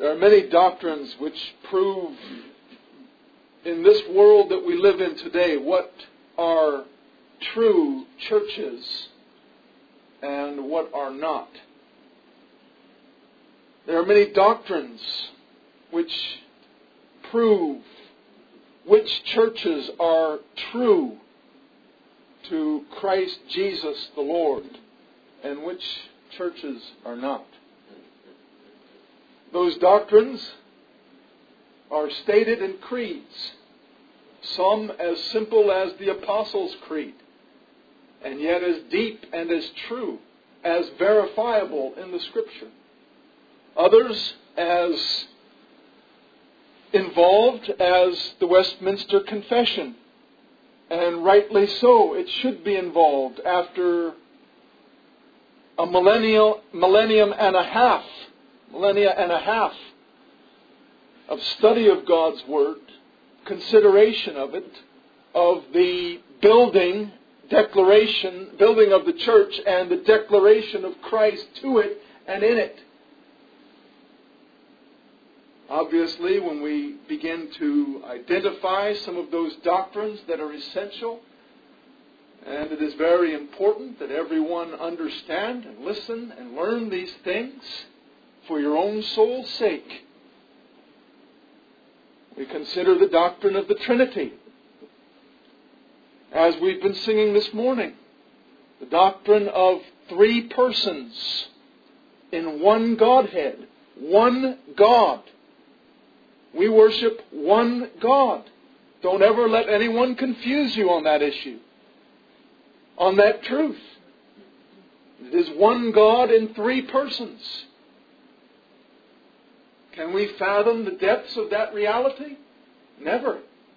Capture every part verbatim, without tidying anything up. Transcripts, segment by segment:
There are many doctrines which prove in this world that we live in today what are true churches and what are not. There are many doctrines which prove which churches are true to Christ Jesus the Lord and which churches are not. Those doctrines are stated in creeds, some as simple as the Apostles' Creed, and yet as deep and as true, as verifiable in the Scripture. Others as involved as the Westminster Confession, and rightly so. It should be involved after a millennial, millennium and a half, millennia and a half of study of God's Word, consideration of it, of the building, declaration, building of the church and the declaration of Christ to it and in it. Obviously, when we begin to identify some of those doctrines that are essential, and it is very important that everyone understand and listen and learn these things for your own soul's sake. We consider the doctrine of the Trinity, as we've been singing this morning. The doctrine of three persons in one Godhead, one God. We worship one God. Don't ever let anyone confuse you on that issue, on that truth. It is one God in three persons. Can we fathom the depths of that reality? Never.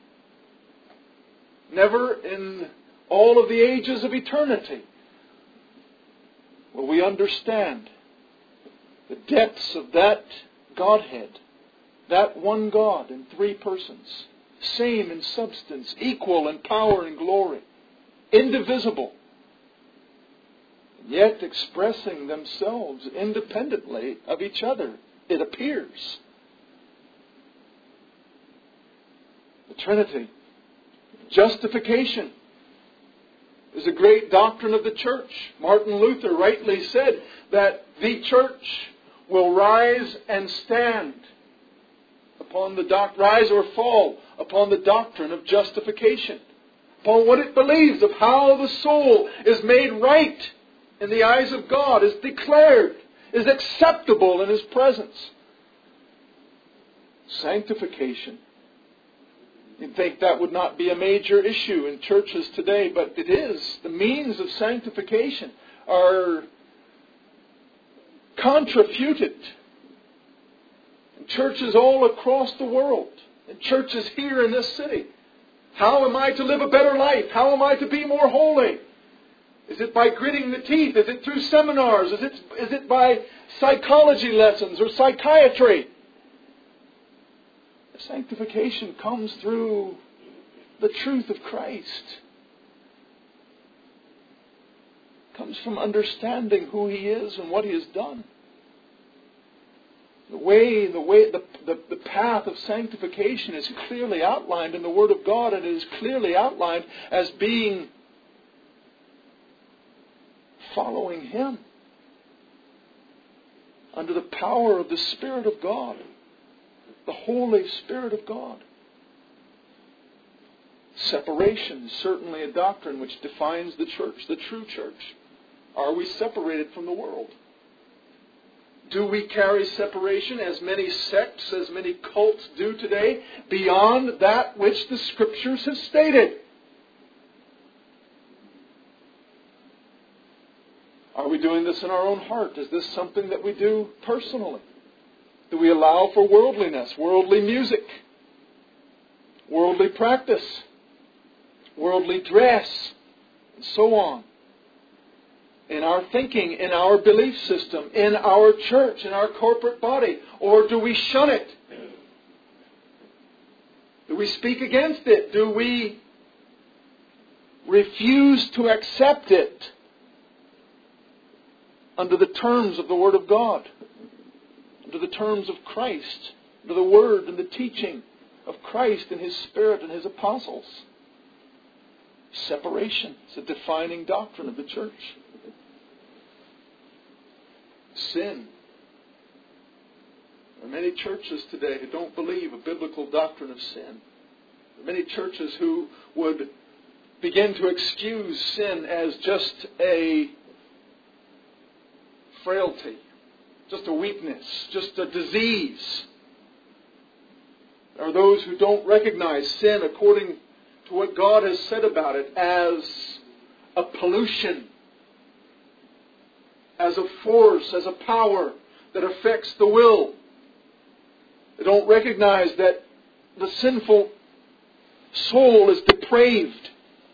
Never in all of the ages of eternity will we understand the depths of that Godhead, that one God in three persons, same in substance, equal in power and glory, indivisible, yet expressing themselves independently of each other, it appears. The Trinity. Justification is a great doctrine of the church. Martin Luther rightly said that the church will rise and stand upon the doc- rise or fall upon the doctrine of justification, upon what it believes of how the soul is made right in the eyes of God, is declared, is acceptable in His presence. Sanctification. You'd think that would not be a major issue in churches today, but it is. The means of sanctification are contrafuted in churches all across the world, in churches here in this city. How am I to live a better life? How am I to be more holy? Is it by gritting the teeth? Is it through seminars? Is it, is it by psychology lessons or psychiatry? Sanctification comes through the truth of Christ. It comes from understanding who He is and what He has done. The way, the way, the, the, the path of sanctification is clearly outlined in the Word of God, and it is clearly outlined as being following Him under the power of the Spirit of God, the Holy Spirit of God. Separation is certainly a doctrine which defines the church, the true church. Are we separated from the world? Do we carry separation, as many sects, as many cults do today, beyond that which the Scriptures have stated? Are we doing this in our own heart? Is this something that we do personally? Do we allow for worldliness, worldly music, worldly practice, worldly dress, and so on? In our thinking, in our belief system, in our church, in our corporate body? Or do we shun it? Do we speak against it? Do we refuse to accept it under the terms of the Word of God? under the terms of Christ, under the Word and the teaching of Christ and His Spirit and His apostles. Separation is a defining doctrine of the church. Sin. There are many churches today who don't believe a biblical doctrine of sin. There are many churches who would begin to excuse sin as just a frailty, just a weakness, just a disease. There are those who don't recognize sin according to what God has said about it as a pollution, as a force, as a power that affects the will. They don't recognize that the sinful soul is depraved,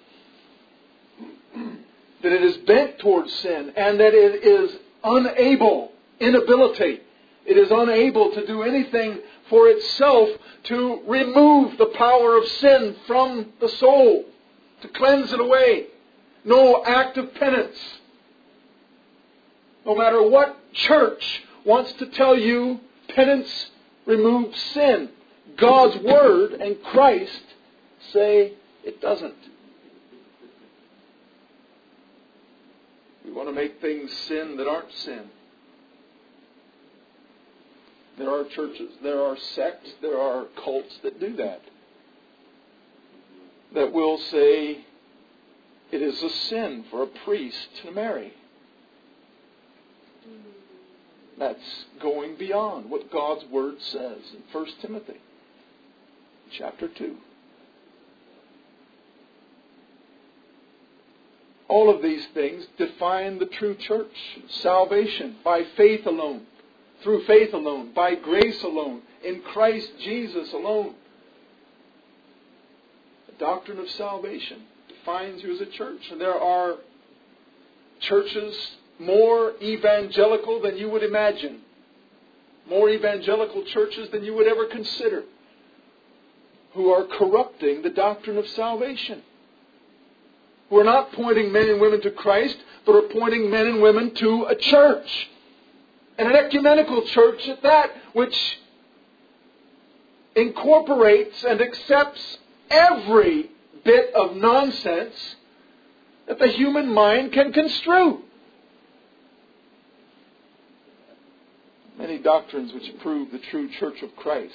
that it is bent towards sin, and that it is unable, inability, it is unable to do anything for itself to remove the power of sin from the soul, to cleanse it away. No act of penance. No matter what church wants to tell you penance removes sin, God's Word and Christ say it doesn't. We want to make things sin that aren't sin. There are churches, there are sects, there are cults that do that. That will say it is a sin for a priest to marry. That's going beyond what God's Word says in First Timothy chapter two. All of these things define the true church. Salvation by faith alone, through faith alone, by grace alone, in Christ Jesus alone. The doctrine of salvation defines you as a church. And there are churches more evangelical than you would imagine. More evangelical churches than you would ever consider, who are corrupting the doctrine of salvation. Who are not pointing men and women to Christ, but are pointing men and women to a church. And an ecumenical church at that, which incorporates and accepts every bit of nonsense that the human mind can construe. Many doctrines which prove the true church of Christ.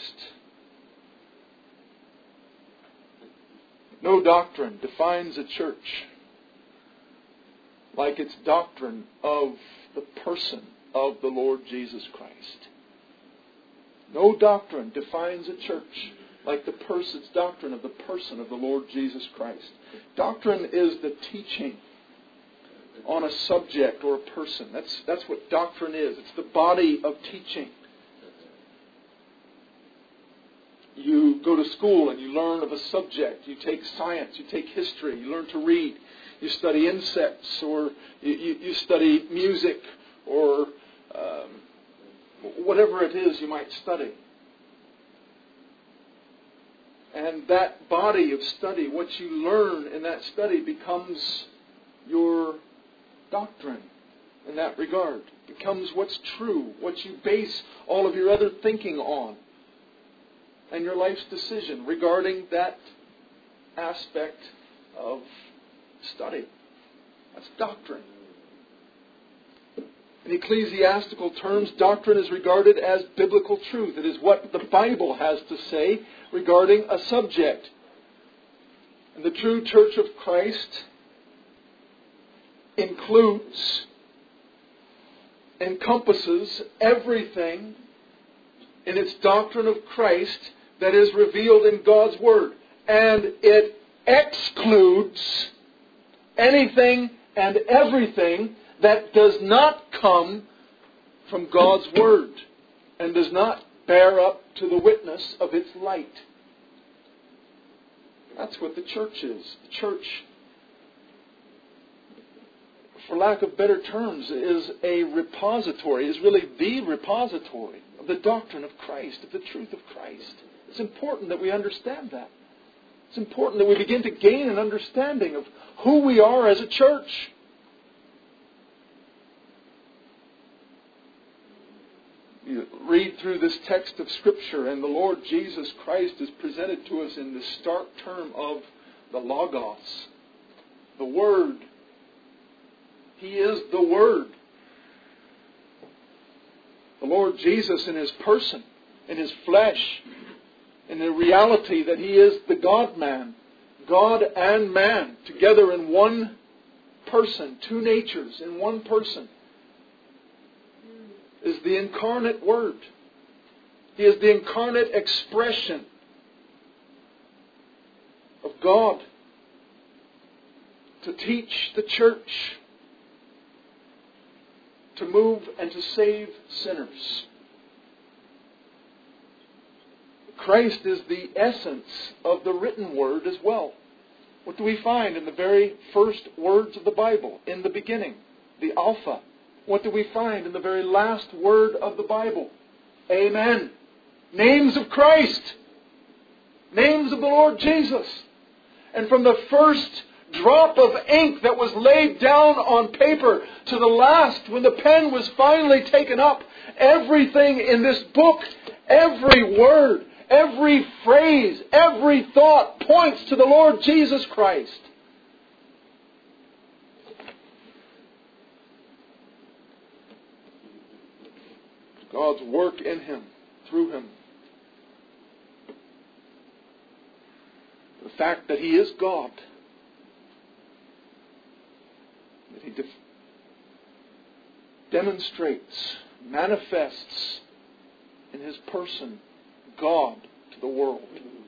No doctrine defines a church like its doctrine of the person of the Lord Jesus Christ. No doctrine defines a church like the person's doctrine of the person of the Lord Jesus Christ. Doctrine is the teaching on a subject or a person. That's, that's what doctrine is. It's the body of teaching. You go to school and you learn of a subject. You take science, you take history, you learn to read. You study insects, or you, you, you study music, or um, whatever it is you might study. And that body of study, what you learn in that study, becomes your doctrine in that regard. It becomes what's true, what you base all of your other thinking on, and your life's decision regarding that aspect of study. That's doctrine. In ecclesiastical terms, doctrine is regarded as biblical truth. It is what the Bible has to say regarding a subject. And the true church of Christ includes, encompasses everything in its doctrine of Christ that is revealed in God's Word. And it excludes anything and everything that does not come from God's Word and does not bear up to the witness of its light. That's what the church is. The church, for lack of better terms, is a repository, is really the repository of the doctrine of Christ, of the truth of Christ. It's important that we understand that. It's important that we begin to gain an understanding of who we are as a church. You read through this text of Scripture, and the Lord Jesus Christ is presented to us in the stark term of the Logos, the Word. He is the Word. The Lord Jesus in His person, in His flesh, in the reality that He is the God-man, God and man, together in one person, two natures in one person, is the incarnate Word. He is the incarnate expression of God to teach the church, to move and to save sinners. Christ is the essence of the written Word as well. What do we find in the very first words of the Bible? In the beginning, the Alpha. What do we find in the very last word of the Bible? Amen. Names of Christ. Names of the Lord Jesus. And from the first drop of ink that was laid down on paper to the last, when the pen was finally taken up, everything in this book, every word, every phrase, every thought points to the Lord Jesus Christ. God's work in Him, through Him. The fact that He is God. That He de- demonstrates, manifests in His person God to the world.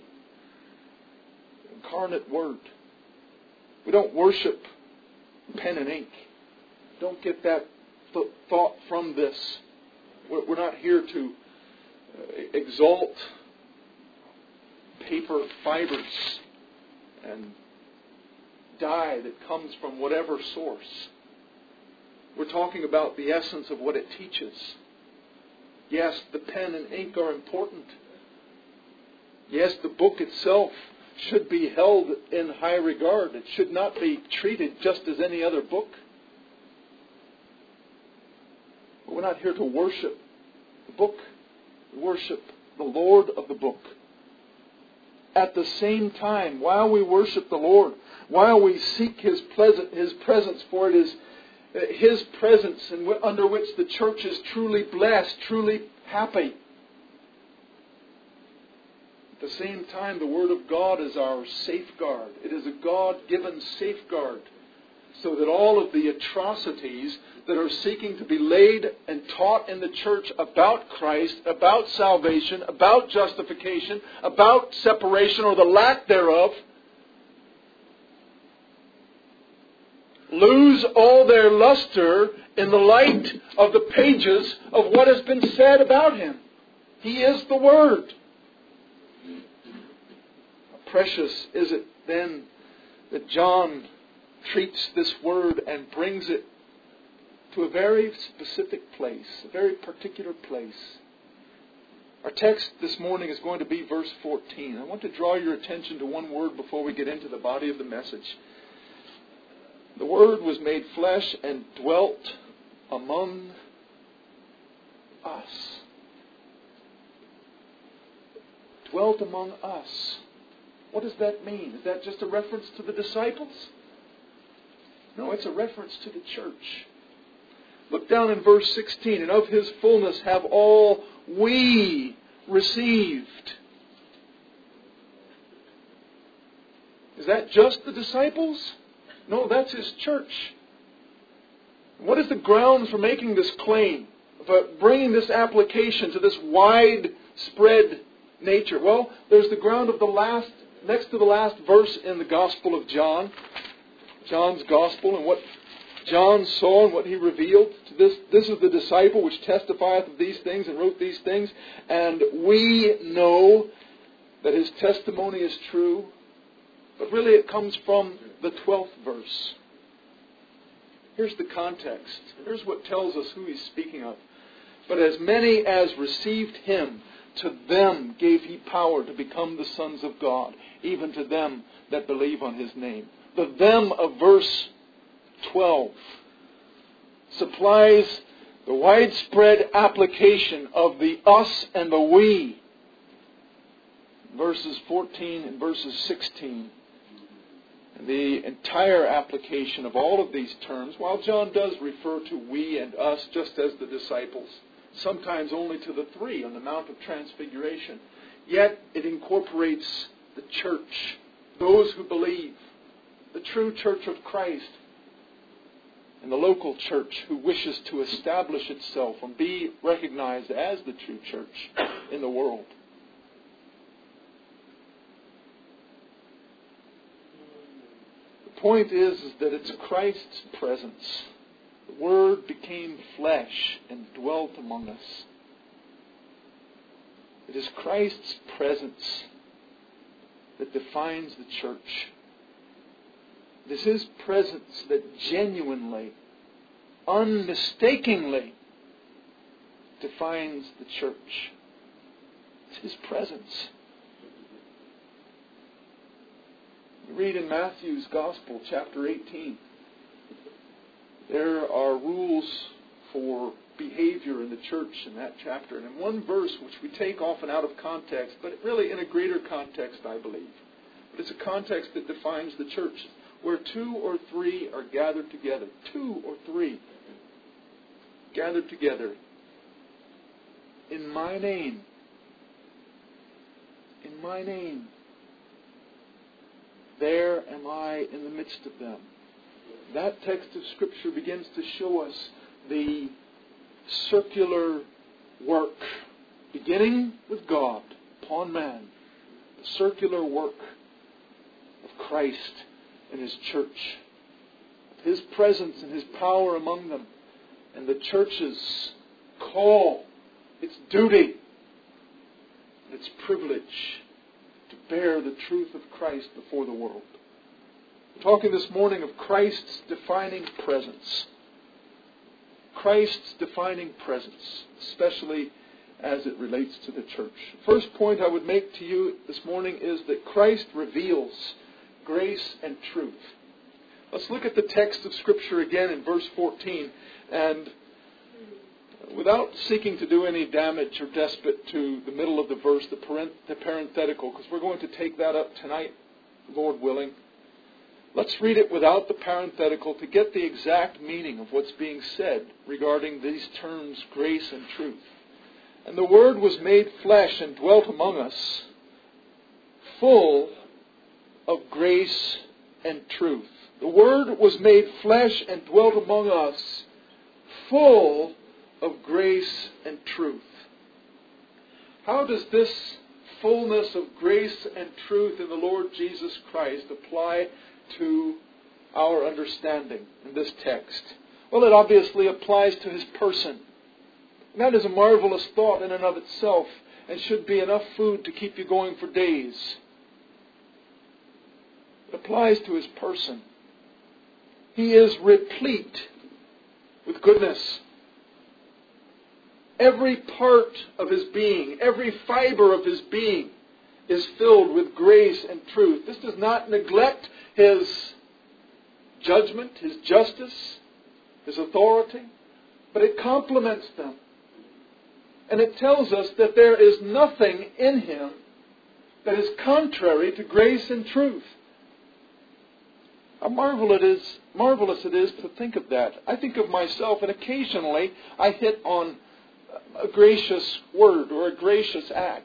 Incarnate Word. We don't worship pen and ink. Don't get that th- thought from this. We're not here to exalt paper fibers and dye that comes from whatever source. We're talking about the essence of what it teaches. Yes, the pen and ink are important. Yes, the book itself should be held in high regard. It should not be treated just as any other book. But we're not here to worship the book. We worship the Lord of the book. At the same time, while we worship the Lord, while we seek His, pleasant, His presence, for it is His presence and under which the church is truly blessed, truly happy. At the same time, the Word of God is our safeguard. It is a God-given safeguard, so that all of the atrocities that are seeking to be laid and taught in the church about Christ, about salvation, about justification, about separation or the lack thereof, lose all their luster in the light of the pages of what has been said about Him. He is the Word. How precious is it then that John treats this Word and brings it to a very specific place, a very particular place. Our text this morning is going to be verse fourteen. I want to draw your attention to one word before we get into the body of the message. The Word was made flesh and dwelt among us. Dwelt among us. What does that mean? Is that just a reference to the disciples? No, it's a reference to the church. Look down in verse sixteen. And of His fullness have all we received. Is that just the disciples? No, that's His church. What is the ground for making this claim, for bringing this application to this widespread nature? Well, there's the ground of the last, next to the last verse in the Gospel of John, John's Gospel, and what John saw and what he revealed to this. This is the disciple which testifieth of these things and wrote these things, and we know that his testimony is true. But really it comes from the twelfth verse. Here's the context. Here's what tells us who he's speaking of. But as many as received Him, to them gave He power to become the sons of God, even to them that believe on His name. The them of verse twelve supplies The widespread application of the us and the we. Verses fourteen and verses sixteen. The entire application of all of these terms, while John does refer to we and us just as the disciples, sometimes only to the three on the Mount of Transfiguration, yet it incorporates the church, those who believe, the true church of Christ, and the local church who wishes to establish itself and be recognized as the true church in the world. The point is, is that it's Christ's presence. The Word became flesh and dwelt among us. It is Christ's presence that defines the church. It is His presence that genuinely, unmistakingly defines the church. It's His presence. We read in Matthew's Gospel, chapter eighteen. There are rules for behavior in the church in that chapter. And in one verse, which we take often out of context, but really in a greater context, I believe. But it's a context that defines the church. Where two or three are gathered together. Two or three gathered together. In my name. In my name. There am I in the midst of them. That text of Scripture begins to show us the circular work, beginning with God upon man, the circular work of Christ and His church, His presence and His power among them, and the church's call, its duty, its privilege to bear the truth of Christ before the world. We're talking this morning of Christ's defining presence. Christ's defining presence, especially as it relates to the church. First point I would make to you this morning is that Christ reveals grace and truth. Let's look at the text of Scripture again in verse fourteen, and without seeking to do any damage or despite to the middle of the verse, the, parent, the parenthetical, because we're going to take that up tonight, Lord willing. Let's read it without the parenthetical to get the exact meaning of what's being said regarding these terms, grace and truth. And the Word was made flesh and dwelt among us, full of grace and truth. The Word was made flesh and dwelt among us, full of grace and truth. How does this fullness of grace and truth in the Lord Jesus Christ apply to our understanding in this text? Well, it obviously applies to His person. And that is a marvelous thought in and of itself, and should be enough food to keep you going for days. It applies to His person. He is replete with goodness. Every part of His being, every fiber of His being is filled with grace and truth. This does not neglect His judgment, His justice, His authority, but it complements them. And it tells us that there is nothing in Him that is contrary to grace and truth. How marvelous it is, marvelous it is to think of that. I think of myself, and occasionally I hit on a gracious word or a gracious act.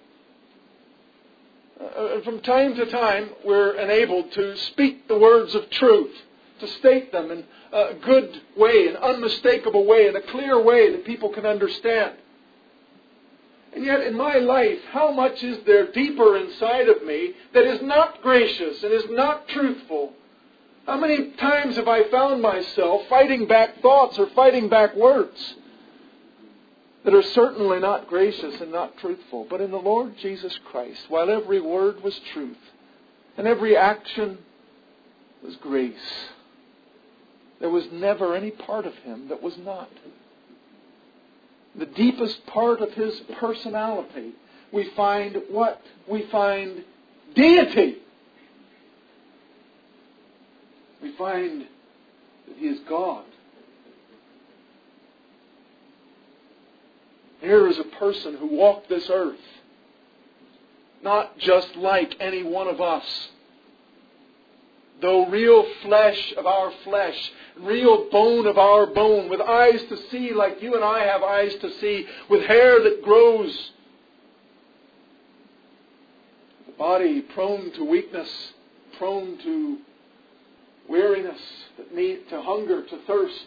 Uh, from time to time, we're enabled to speak the words of truth, to state them in a good way, an unmistakable way, in a clear way that people can understand. And yet in my life, how much is there deeper inside of me that is not gracious and is not truthful? How many times have I found myself fighting back thoughts or fighting back words that are certainly not gracious and not truthful? But in the Lord Jesus Christ, while every word was truth and every action was grace, there was never any part of Him that was not. The deepest part of His personality, we find what? We find deity. We find that He is God. Here is a person who walked this earth, not just like any one of us, though real flesh of our flesh, real bone of our bone, with eyes to see like you and I have eyes to see, with hair that grows, the body prone to weakness, prone to weariness, that need to hunger, to thirst.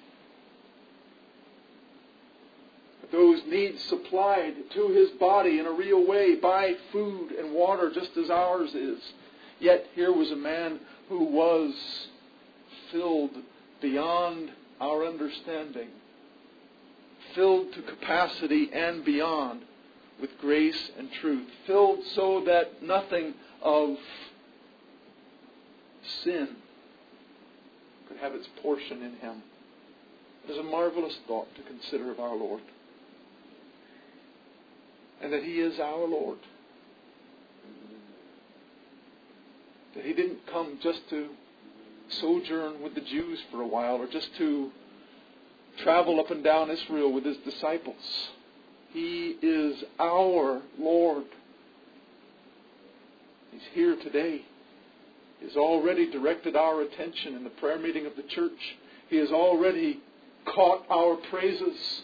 Those needs supplied to His body in a real way by food and water, just as ours is. Yet here was a man who was filled beyond our understanding, filled to capacity and beyond with grace and truth, filled so that nothing of sin could have its portion in Him. It is a marvelous thought to consider of our Lord. And that He is our Lord. That He didn't come just to sojourn with the Jews for a while, or just to travel up and down Israel with His disciples. He is our Lord. He's here today. He has already directed our attention in the prayer meeting of the church. He has already caught our praises,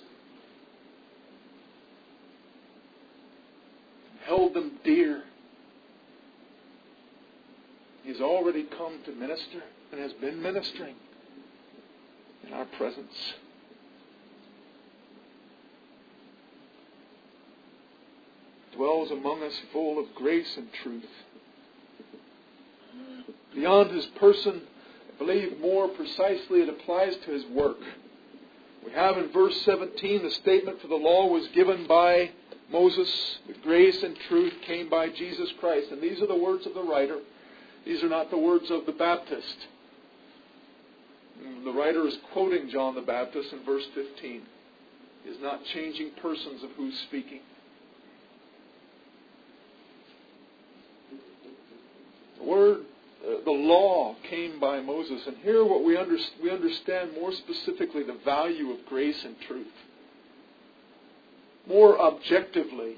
held them dear. He's already come to minister and has been ministering in our presence. Dwells among us full of grace and truth. Beyond His person, I believe more precisely it applies to His work. We have in verse seventeen the statement, for the law was given by Moses, with grace and truth came by Jesus Christ. And these are the words of the writer. These are not the words of the Baptist. The writer is quoting John the Baptist in verse fifteen. He is not changing persons of who's speaking. The word, uh, the law came by Moses. And here what we, under, we understand more specifically the value of grace and truth. More objectively,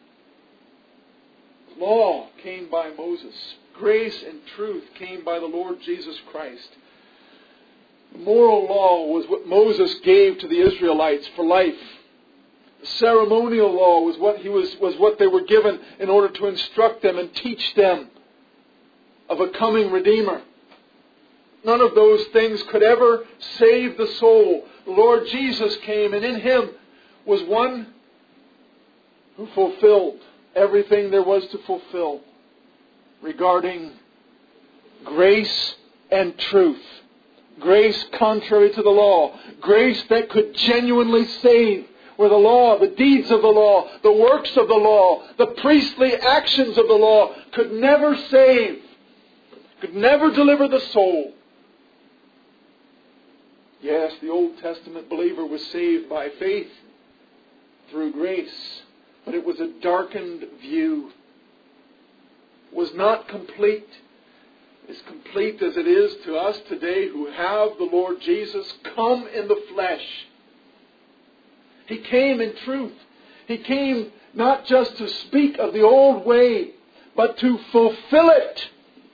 law came by Moses. Grace and truth came by the Lord Jesus Christ. The moral law was what Moses gave to the Israelites for life. The ceremonial law was what he was, was what they were given in order to instruct them and teach them of a coming Redeemer. None of those things could ever save the soul. The Lord Jesus came, and in Him was one who fulfilled everything there was to fulfill regarding grace and truth. Grace contrary to the law. Grace that could genuinely save, where the law, the deeds of the law, the works of the law, the priestly actions of the law could never save, could never deliver the soul. Yes, the Old Testament believer was saved by faith through grace, but it was a darkened view. It was not complete. As complete as it is to us today who have the Lord Jesus come in the flesh. He came in truth. He came not just to speak of the old way, but to fulfill it.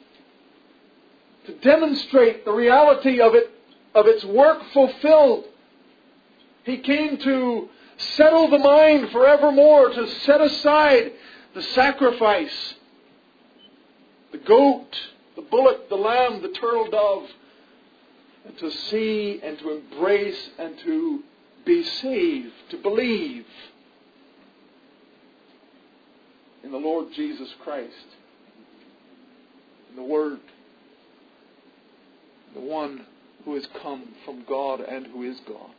To demonstrate the reality of it, of its work fulfilled. He came to settle the mind forevermore, to set aside the sacrifice, the goat, the bullock, the lamb, the turtle dove, and to see and to embrace and to be saved, to believe in the Lord Jesus Christ, in the Word, the one who has come from God and who is God.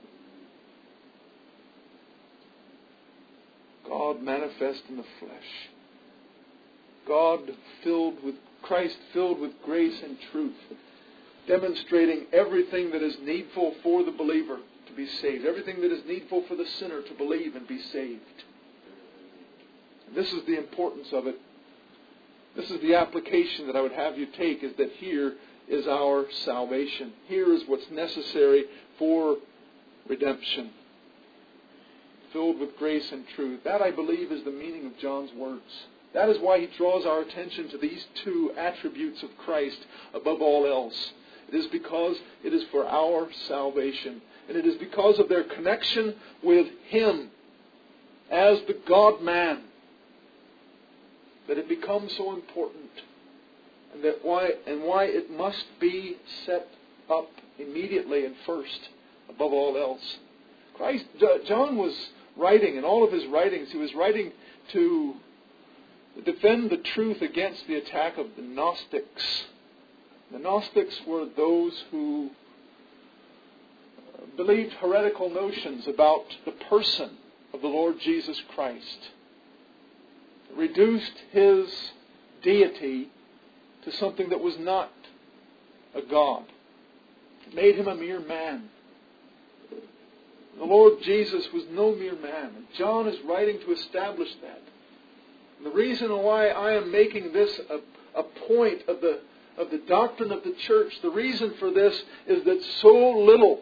God manifest in the flesh. God filled with Christ filled with grace and truth, demonstrating everything that is needful for the believer to be saved, everything that is needful for the sinner to believe and be saved. And this is the importance of it. This is the application that I would have you take, is that here is our salvation. Here is what's necessary for redemption. filled with grace and truth. That, I believe, is the meaning of John's words. That is why he draws our attention to these two attributes of Christ above all else. It is because it is for our salvation. And it is because of their connection with Him as the God-man that it becomes so important. And that why and why it must be set up immediately and first above all else. Christ, John was writing, in all of his writings, he was writing to defend the truth against the attack of the Gnostics. The Gnostics were those who believed heretical notions about the person of the Lord Jesus Christ. Reduced His deity to something that was not a God. Made Him a mere man. The Lord Jesus was no mere man. And John is writing to establish that. And the reason why I am making this a, a point of the, of the doctrine of the church, the reason for this is that so little,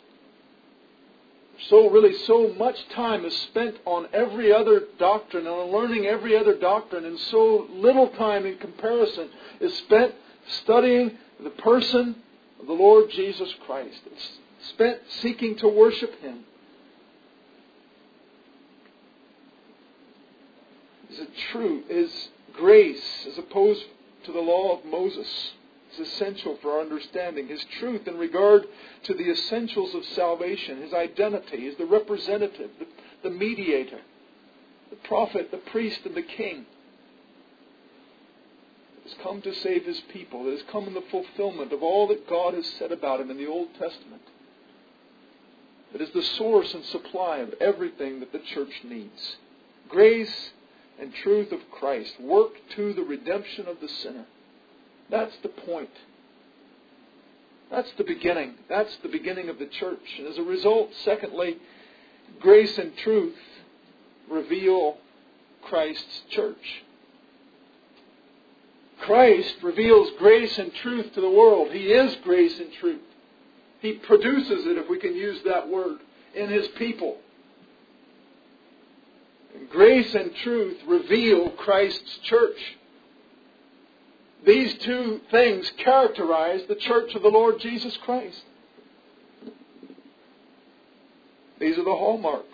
so really so much time is spent on every other doctrine, on learning every other doctrine, and so little time in comparison is spent studying the person of the Lord Jesus Christ. It's spent seeking to worship Him. Is it true? Is grace, as opposed to the law of Moses, is essential for our understanding. His truth in regard to the essentials of salvation, His identity, is the representative, the, the mediator, the prophet, the priest, and the king. Has come to save His people. It has come in the fulfillment of all that God has said about Him in the Old Testament. It is the source and supply of everything that the church needs. Grace and truth of Christ work to the redemption of the sinner. That's the point. That's the beginning. That's the beginning of the church. And as a result, secondly, grace and truth reveal Christ's church. Christ reveals grace and truth to the world. He is grace and truth. He produces it, if we can use that word, in His people. And grace and truth reveal Christ's church. These two things characterize the church of the Lord Jesus Christ. These are the hallmarks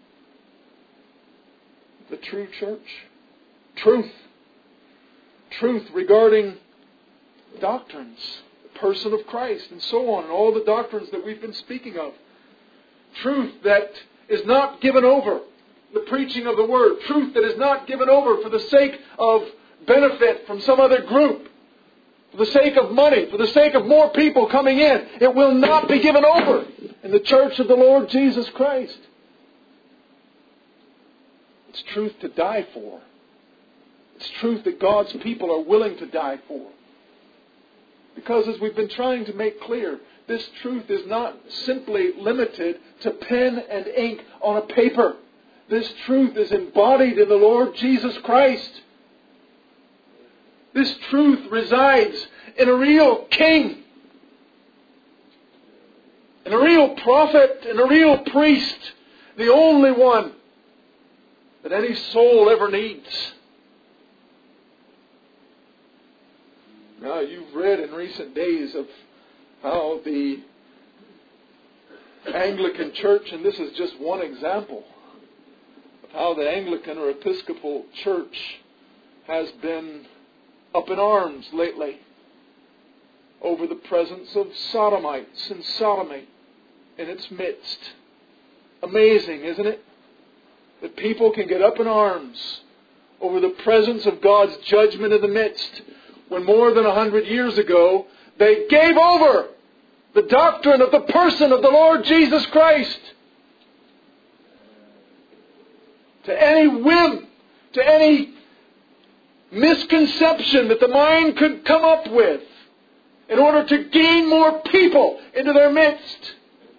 of the true church. Truth. Truth regarding doctrines, the person of Christ, and so on, and all the doctrines that we've been speaking of. Truth that is not given over, the preaching of the Word. Truth that is not given over for the sake of benefit from some other group, for the sake of money, for the sake of more people coming in. It will not be given over in the church of the Lord Jesus Christ. It's truth to die for. It's truth that God's people are willing to die for. Because as we've been trying to make clear, this truth is not simply limited to pen and ink on a paper. This truth is embodied in the Lord Jesus Christ. This truth resides in a real king, in a real prophet, in a real priest, the only one that any soul ever needs. Now, you've read in recent days of how the Anglican Church, and this is just one example, of how the Anglican or Episcopal Church has been up in arms lately over the presence of sodomites and sodomy in its midst. Amazing, isn't it? That people can get up in arms over the presence of God's judgment in the midst, when more than a hundred years ago they gave over the doctrine of the person of the Lord Jesus Christ to any whim, to any misconception that the mind could come up with in order to gain more people into their midst.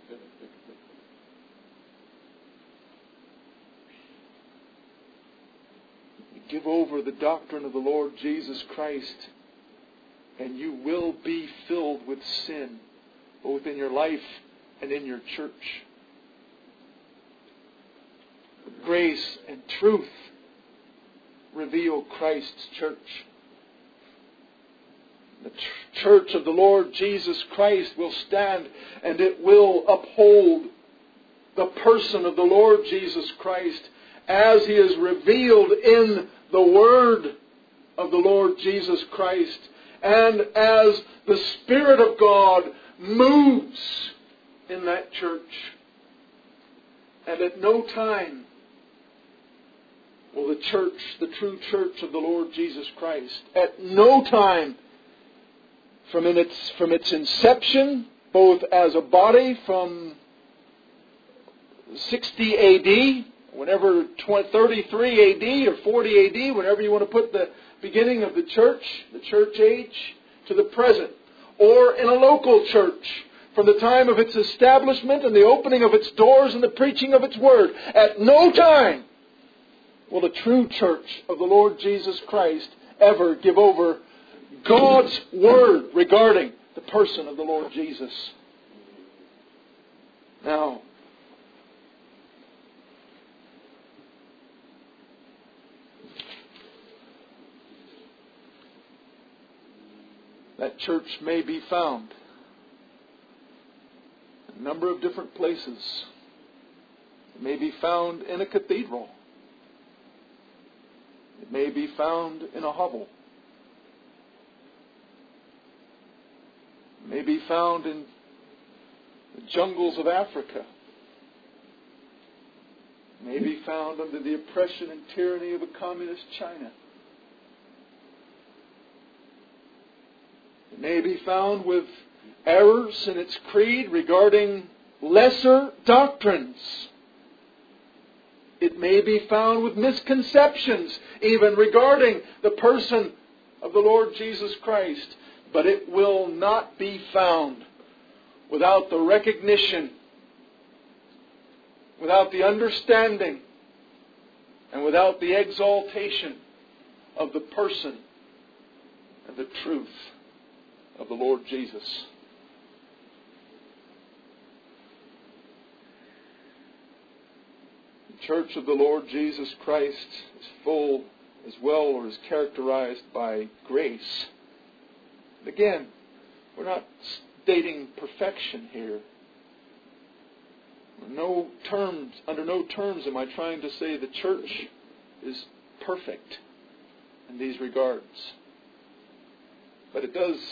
You give over the doctrine of the Lord Jesus Christ, and you will be filled with sin, both in your life and in your church. grace and truth reveal Christ's church. The ch- church of the Lord Jesus Christ will stand and it will uphold the person of the Lord Jesus Christ as He is revealed in the Word of the Lord Jesus Christ, and as the Spirit of God moves in that church. And at no time will the church, the true church of the Lord Jesus Christ, at no time from in its, from its inception, both as a body from sixty A D, whenever thirty-three A D or forty A D, whenever you want to put the beginning of the church, the church age, to the present, or in a local church, from the time of its establishment and the opening of its doors and the preaching of its word. At no time will the true church of the Lord Jesus Christ ever give over God's word regarding the person of the Lord Jesus. Now, that church may be found in a number of different places. It may be found in a cathedral. It may be found in a hovel. It may be found in the jungles of Africa. It may be found under the oppression and tyranny of a communist China. It may be found with errors in its creed regarding lesser doctrines. It may be found with misconceptions even regarding the person of the Lord Jesus Christ. But it will not be found without the recognition, without the understanding, and without the exaltation of the person and the truth of the Lord Jesus. The church of the Lord Jesus Christ is full as well, or is characterized by grace. Again, we're not stating perfection here. No terms, under no terms am I trying to say the church is perfect in these regards. But it does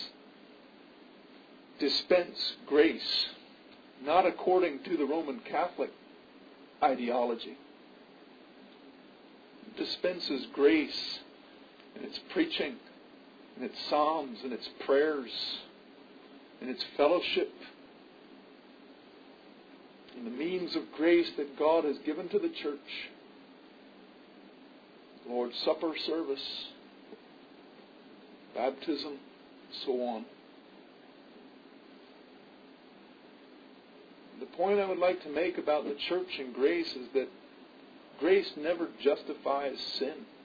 dispense grace, not according to the Roman Catholic ideology. It dispenses grace in its preaching, in its psalms, in its prayers, in its fellowship, in the means of grace that God has given to the church. Lord's Supper service, baptism, so on. The point I would like to make about the church and grace is that grace never justifies sin.